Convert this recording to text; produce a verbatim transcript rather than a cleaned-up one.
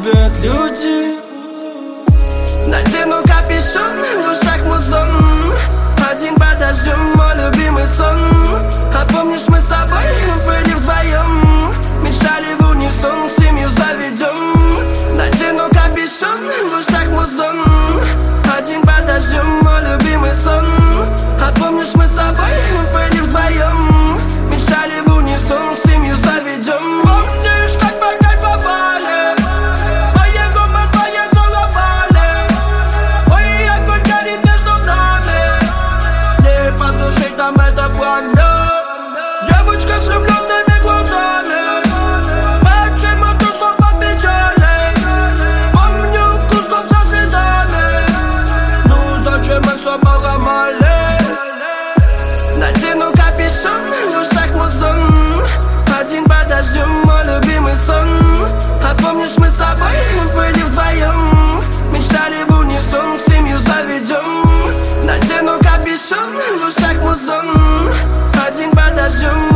любят люди. Надену капюшон, в ушах музон. Один подождем, мой любимый сон. А помнишь, мы с тобой были вдвоем, мечтали в унисон, семью заведем. Надену капюшон, в ушах музон. Один подождем, мой любимый сон. А помнишь, мы с тобой были вдвоем, мечтали в унисон, семью заведем. Помнишь, как мы кайфовали, мои губы твои целовали. Ой, огонь горит между нами, не потушить нам это пламя. Девочка с влюбленными глазами, почему ты снова в печали? Помню вкус губ со слезами, ну зачем мы все поломали? Надену капюшон, в ушах музон. Один подождем, мой любимый сон. А помнишь, мы с тобой были вдвоем, мечтали в унисон, семью заведем. Надену капюшон, в ушах музон. Один подождем,